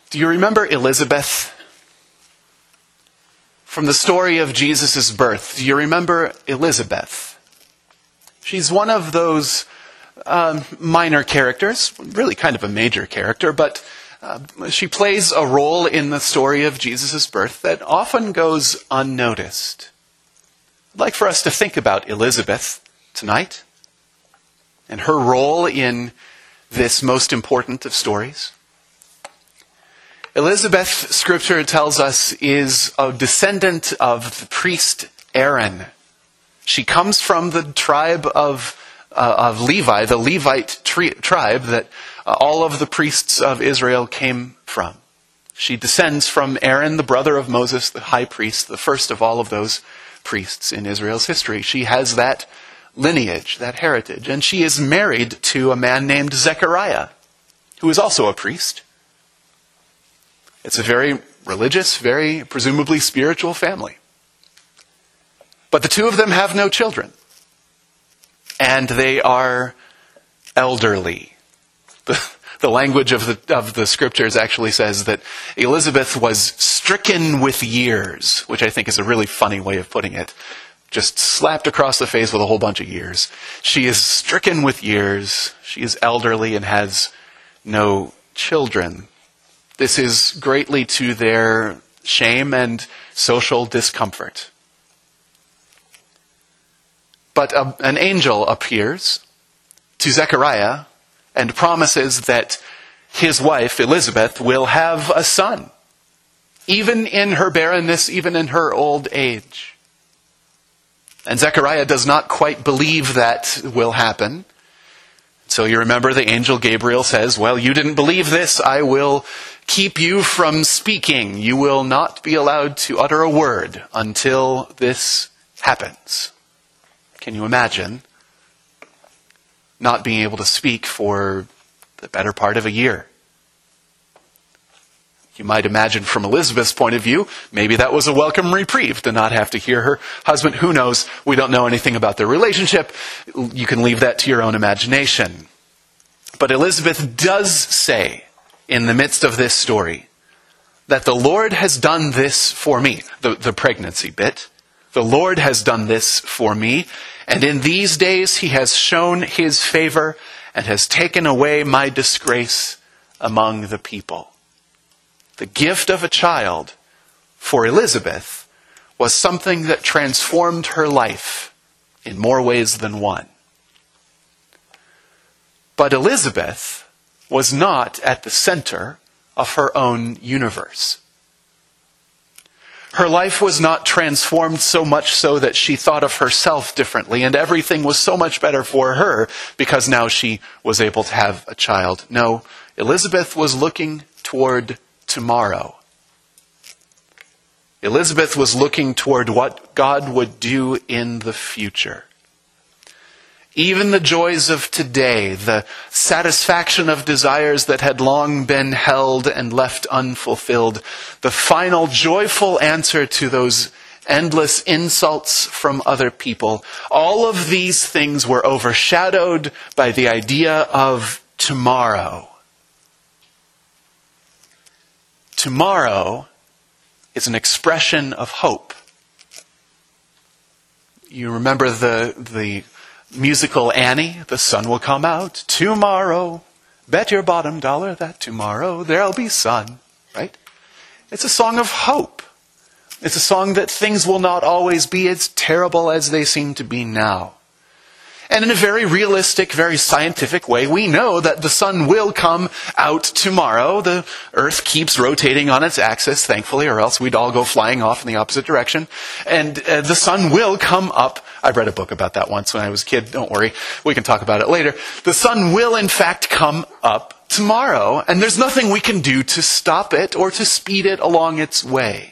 Do you remember Elizabeth? From the story of Jesus' birth, do you remember Elizabeth? She's one of those minor characters, really kind of a major character, but she plays a role in the story of Jesus' birth that often goes unnoticed. I'd like for us to think about Elizabeth tonight and her role in this most important of stories. Elizabeth, Scripture tells us, is a descendant of the priest Aaron. She comes from the tribe of Levi, the Levite tribe that all of the priests of Israel came from. She descends from Aaron, the brother of Moses, the high priest, the first of all of those priests in Israel's history. She has that lineage, that heritage, and she is married to a man named Zechariah, who is also a priest. It's a very religious, very presumably spiritual family. But the two of them have no children. And they are elderly. The language of the scriptures actually says that Elizabeth was stricken with years, which I think is a really funny way of putting it. Just slapped across the face with a whole bunch of years. She is stricken with years. She is elderly and has no children. This is greatly to their shame and social discomfort. But an angel appears to Zechariah and promises that his wife, Elizabeth, will have a son, even in her barrenness, even in her old age. And Zechariah does not quite believe that will happen. So you remember the angel Gabriel says, well, you didn't believe this, I will keep you from speaking. You will not be allowed to utter a word until this happens. Can you imagine not being able to speak for the better part of a year? You might imagine from Elizabeth's point of view, maybe that was a welcome reprieve to not have to hear her husband. Who knows? We don't know anything about their relationship. You can leave that to your own imagination. But Elizabeth does say, in the midst of this story, that the Lord has done this for me. The pregnancy bit. The Lord has done this for me, and in these days he has shown his favor and has taken away my disgrace among the people. The gift of a child for Elizabeth was something that transformed her life in more ways than one. But Elizabeth was not at the center of her own universe. Her life was not transformed so much so that she thought of herself differently and everything was so much better for her because now she was able to have a child. No, Elizabeth was looking toward tomorrow. Elizabeth was looking toward what God would do in the future. Even the joys of today, the satisfaction of desires that had long been held and left unfulfilled, the final joyful answer to those endless insults from other people, all of these things were overshadowed by the idea of tomorrow. Tomorrow is an expression of hope. You remember the musical Annie, the sun will come out tomorrow. Bet your bottom dollar that tomorrow there'll be sun, right? It's a song of hope. It's a song that things will not always be as terrible as they seem to be now. And in a very realistic, very scientific way, we know that the sun will come out tomorrow. The earth keeps rotating on its axis, thankfully, or else we'd all go flying off in the opposite direction. And the sun will come up. I read a book about that once when I was a kid. Don't worry. We can talk about it later. The sun will, in fact, come up tomorrow. And there's nothing we can do to stop it or to speed it along its way.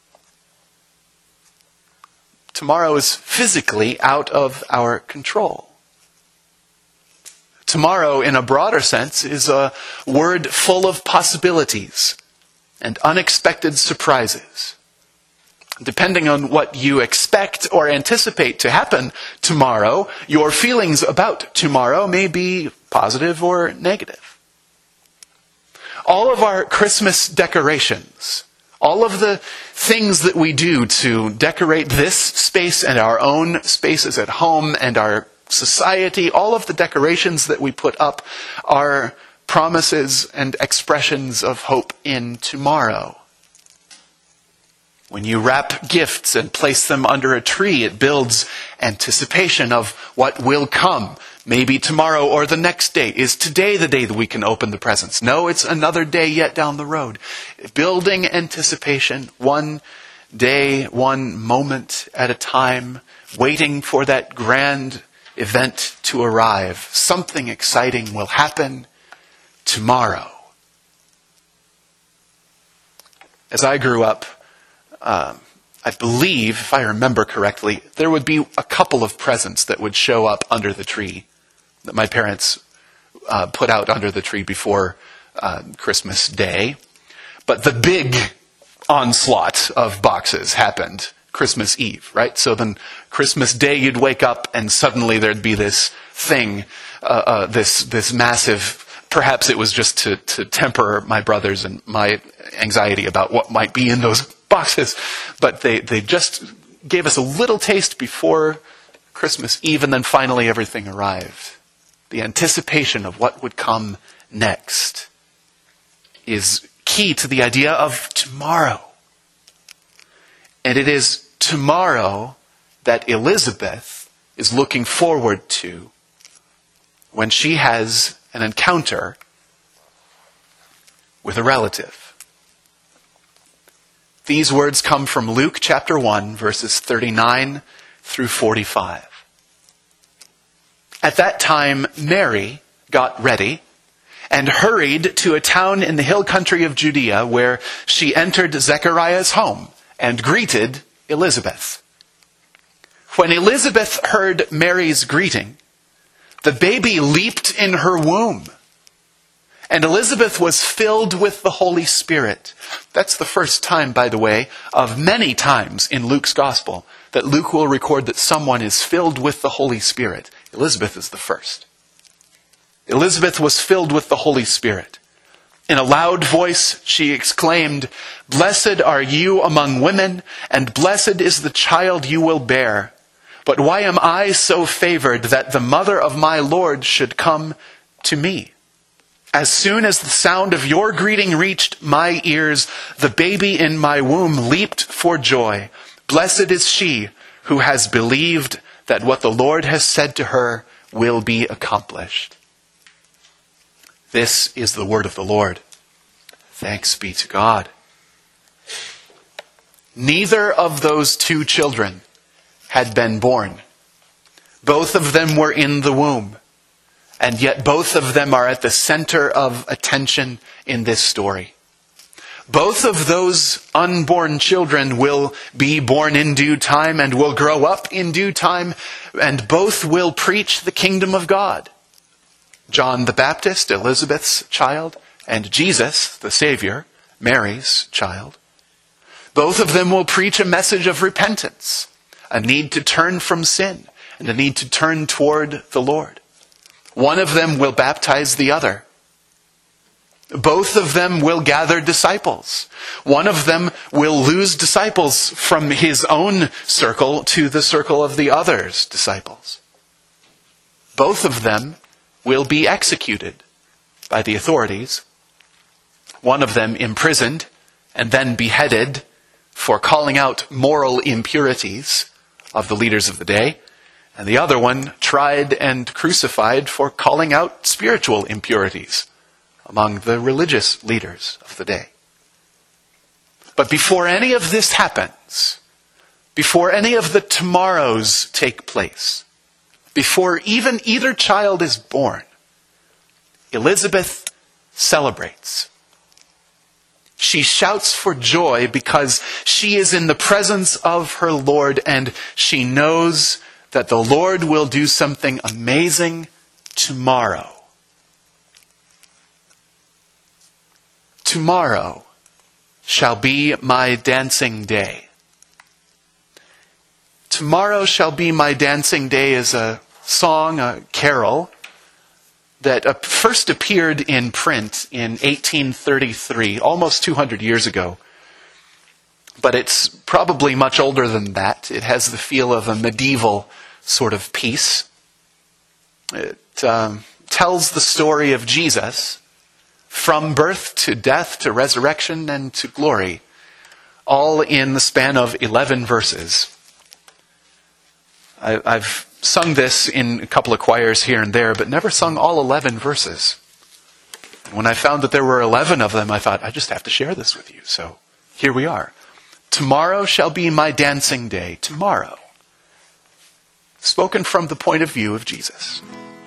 Tomorrow is physically out of our control. Tomorrow, in a broader sense, is a word full of possibilities and unexpected surprises. Depending on what you expect or anticipate to happen tomorrow, your feelings about tomorrow may be positive or negative. all of our Christmas decorations, all of the things that we do to decorate this space and our own spaces at home and our society, all of the decorations that we put up are promises and expressions of hope in tomorrow. When you wrap gifts and place them under a tree, it builds anticipation of what will come. Maybe tomorrow or the next day. Is today the day that we can open the presents? No, it's another day yet down the road. Building anticipation, one day, one moment at a time, waiting for that grand event to arrive. Something exciting will happen tomorrow. As I grew up, I believe, if I remember correctly, there would be a couple of presents that would show up under the tree that my parents put out under the tree before Christmas Day. But the big onslaught of boxes happened Christmas Eve, right? So then Christmas Day you'd wake up and suddenly there'd be this thing, this massive, perhaps it was just to temper my brothers and my anxiety about what might be in those boxes, but they just gave us a little taste before Christmas Eve, and then finally everything arrived. The anticipation of what would come next is key to the idea of tomorrow. And it is tomorrow that Elizabeth is looking forward to when she has an encounter with a relative. These words come from Luke chapter 1, verses 39 through 45. At that time, Mary got ready and hurried to a town in the hill country of Judea, where she entered Zechariah's home and greeted Elizabeth. When Elizabeth heard Mary's greeting, the baby leaped in her womb, and Elizabeth was filled with the Holy Spirit. That's the first time, by the way, of many times in Luke's gospel that Luke will record that someone is filled with the Holy Spirit. Elizabeth is the first. Elizabeth was filled with the Holy Spirit. In a loud voice, she exclaimed, "Blessed are you among women, and blessed is the child you will bear. But why am I so favored that the mother of my Lord should come to me? As soon as the sound of your greeting reached my ears, the baby in my womb leaped for joy. Blessed is she who has believed that what the Lord has said to her will be accomplished." This is the word of the Lord. Thanks be to God. Neither of those two children had been born. Both of them were in the womb. And yet both of them are at the center of attention in this story. Both of those unborn children will be born in due time and will grow up in due time, and both will preach the kingdom of God. John the Baptist, Elizabeth's child, and Jesus, the Savior, Mary's child. Both of them will preach a message of repentance, a need to turn from sin, and a need to turn toward the Lord. One of them will baptize the other. Both of them will gather disciples. One of them will lose disciples from his own circle to the circle of the other's disciples. Both of them will be executed by the authorities. One of them imprisoned and then beheaded for calling out moral impurities of the leaders of the day. And the other one tried and crucified for calling out spiritual impurities among the religious leaders of the day. But before any of this happens, before any of the tomorrows take place, before even either child is born, Elizabeth celebrates. She shouts for joy because she is in the presence of her Lord, and she knows that the Lord will do something amazing tomorrow. Tomorrow shall be my dancing day. Tomorrow shall be my dancing day is a song, a carol, that first appeared in print in 1833, almost 200 years ago. But it's probably much older than that. It has the feel of a medieval sort of piece. It tells the story of Jesus from birth to death to resurrection and to glory, all in the span of 11 verses. I've sung this in a couple of choirs here and there, but never sung all 11 verses. When I found that there were 11 of them, I thought, I just have to share this with you. So here we are. Tomorrow shall be my dancing day. Tomorrow. Spoken from the point of view of Jesus.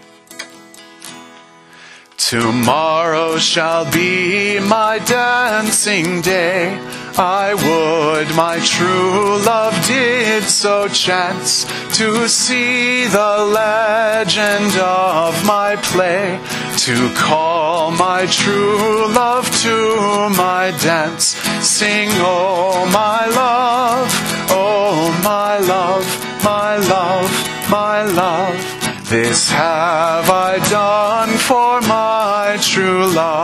Tomorrow shall be my dancing day. I would my true love did so chance to see the legend of my play, to call my true love to my dance, sing, oh my love, oh my love, my love, my love. This have I done for my true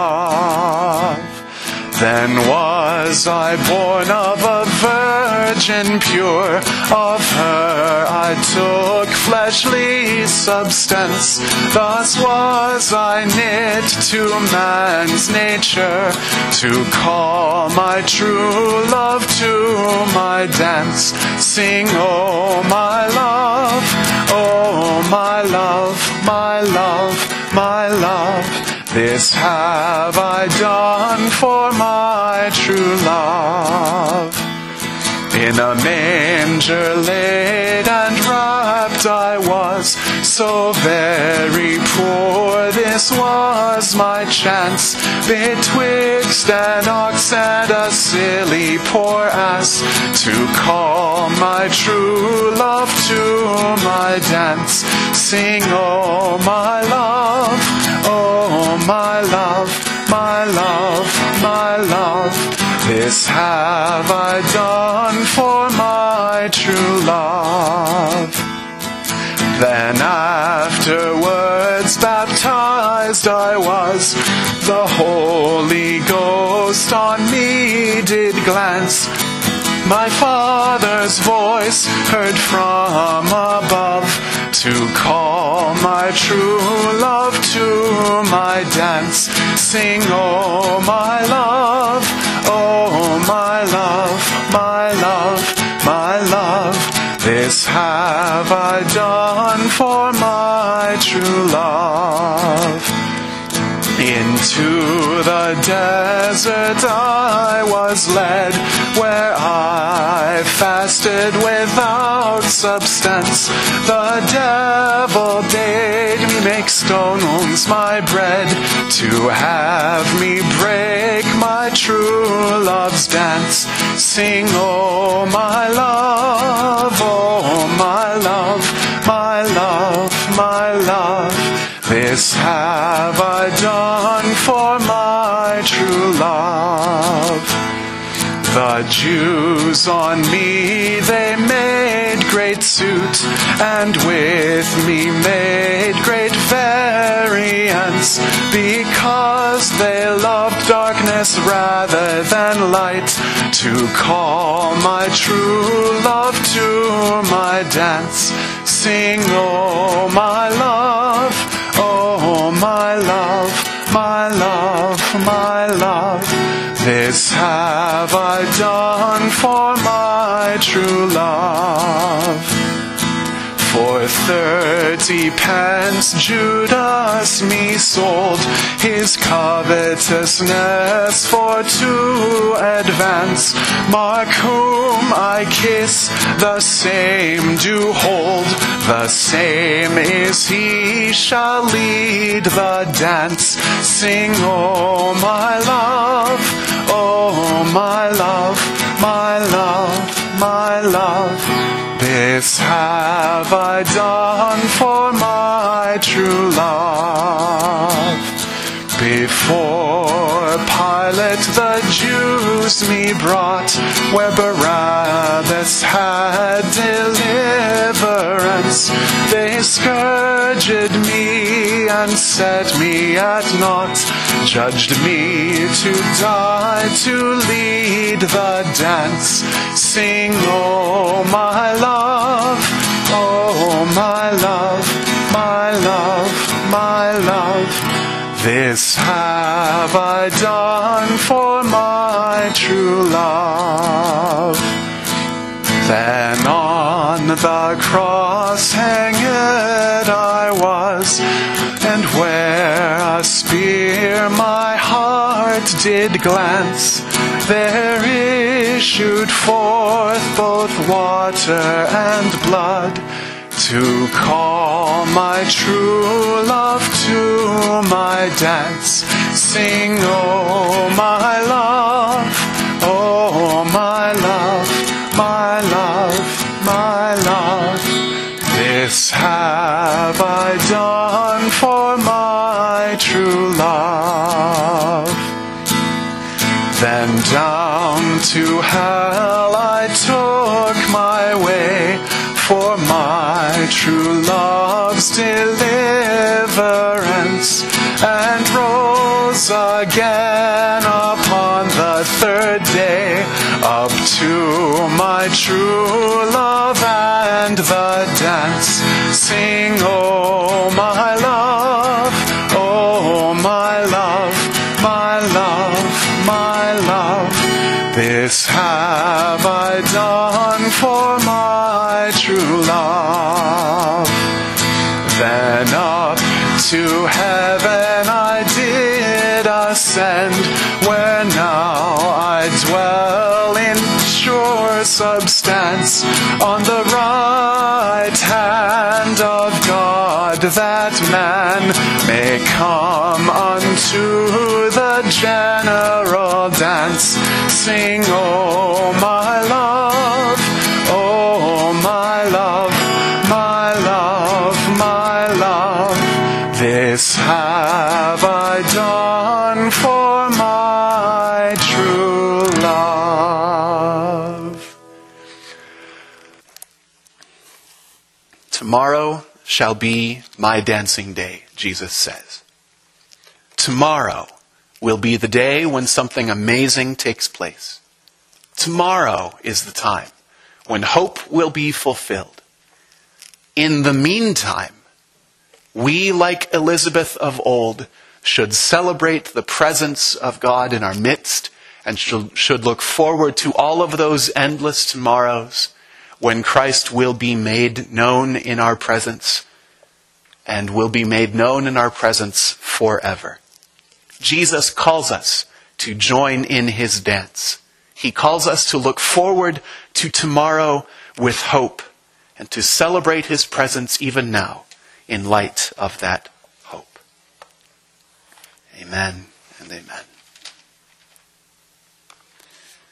love. Then was I born of a virgin pure, of her I took fleshly substance. Thus was I knit to man's nature, to call my true love to my dance, sing, oh my love, oh my love, my love, my love. This have I done for my true love. In a manger laid and wrapped I was, so very poor this was my chance, betwixt an ox and a silly poor ass, to call my true love to my dance, sing, oh my love, oh my love, my love, my love. This have I done for my true love. Then afterwards baptized I was, the Holy Ghost on me did glance, my Father's voice heard from above, to call my true love to my dance, sing, oh my love, oh my love, my love, my love. This have I done for my true love. Into the desert I was led, where I fasted without substance. The devil bade me make stones my bread, to have me break my true love's dance, sing, oh my love, oh my love, my love, my love. This have I done for my true love. The Jews on me they made great suit, and with me made great variance, because they loved darkness rather than light, to call my true love to my dance, sing, oh my love, oh my love, my love, my love. This have I done for my true love. For 30 pence Judas me sold, his covetousness for to advance. Mark whom I kiss, the same do hold, the same is he shall lead the dance. Sing, oh my love, oh my love, my love, my love. This have I done for my true love. Before Pilate the Jews me brought, where Barabbas had deliverance. They scourged me me and set me at naught, judged me to die, to lead the dance. Sing, oh my love, oh my love, my love, my love. This have I done for my true love. Then on the cross hanged I was, and where a spear my heart did glance, there issued forth both water and blood, to call my true love to my dance. Sing, oh my love, oh my love, my love, my love. This have I done for my true love. Then down to hell I took my way, for my true love's deliverance, and rose again upon the third day, up to my true love and the dance. Sing, oh my love, oh my love, my love, my love. This have I done for my true love. Then up to heaven I did ascend, where now I dwell in sure substance, on the right hand of God, that man may come unto the general dance. Sing, oh my love, oh my love, my love, my love. This have I done for my true love. Tomorrow shall be my dancing day, Jesus says. Tomorrow will be the day when something amazing takes place. Tomorrow is the time when hope will be fulfilled. In the meantime, we, like Elizabeth of old, should celebrate the presence of God in our midst, and should look forward to all of those endless tomorrows when Christ will be made known in our presence, and will be made known in our presence forever. Jesus calls us to join in his dance. He calls us to look forward to tomorrow with hope, and to celebrate his presence even now in light of that hope. Amen and amen.